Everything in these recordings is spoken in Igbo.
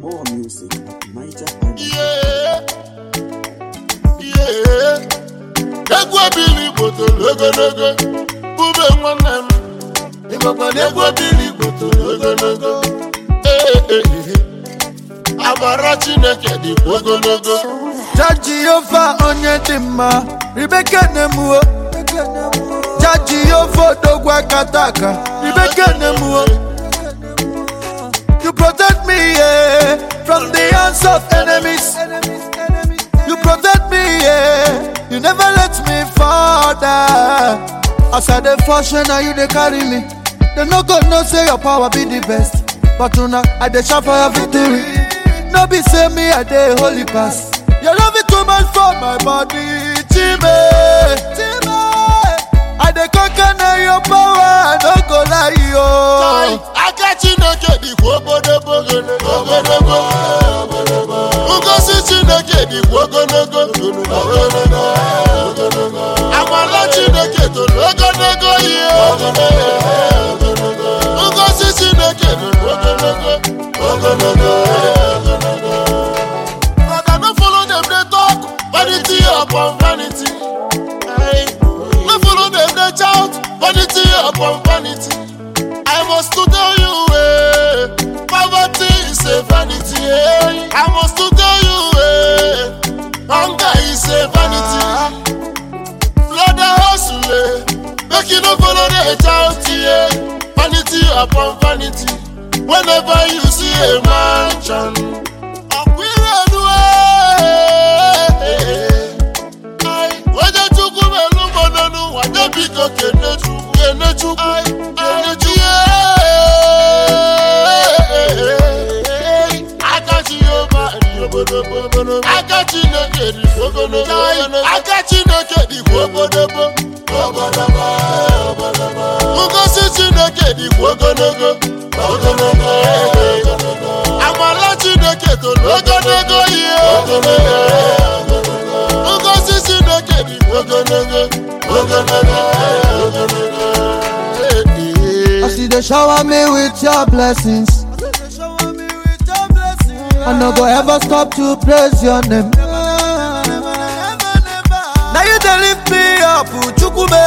More music at Niger. Yeah. Egwu Billy botolo ogologo. Bube nwanne m. Ịmakwana egwu Billy botolo ogologo. Amara Chineke dị ogologo. Jaji Yova onye dị mma, Rebecca Nemuo. Jaji Yova dogwa kataka, Rebecca Nemuo. You protect me, yeah, from the hands of enemies. You protect me, yeah. You never let me fall down. As I dey function, now you dey carry me. They no go know say your power be the best, but now I dey shout for your victory. No be say me I dey holy pass. Your love is too much for my body, Jimmy. I dey conquer now your power, I no go lie yo. Aka Chineke dị ogologo. Ngozi Chineke dị ogologo. Amala Chineke dị ogologo ihe. Ngozi Chineke dị ogologo. But I no follow them dey talk vanity upon vanity. No follow them dey shout vanity upon vanity. I must to tell you, poverty is a vanity. I must to tell you, hunger is a vanity. Blood a hustle, make you no follow the shout, vanity upon vanity. Whenever you see a mansion, Amala Chineke to ogologo Ngozi Chineke dị ogologo. As you dey shower me with your blessings, I no go ever stop to praise your name. Now you dey lift me up, Chukwume.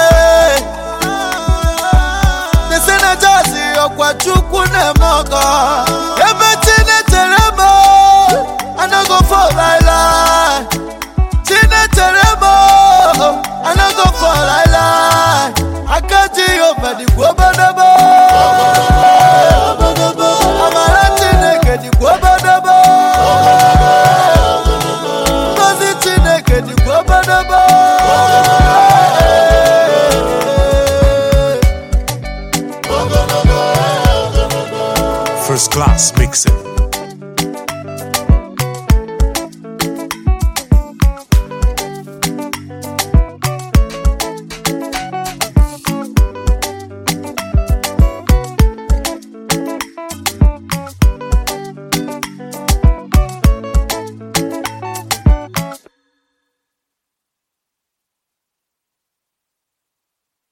They say na jazzy okwa Chukwu nemogo. Everything teremo, I no go fall like lie. Chine teremo, I no go fall like lie. I can't see over the Gobadabo. Amara Chineke the Gobadabo. Ngozi Chineke the Gobadabo. First class mixing.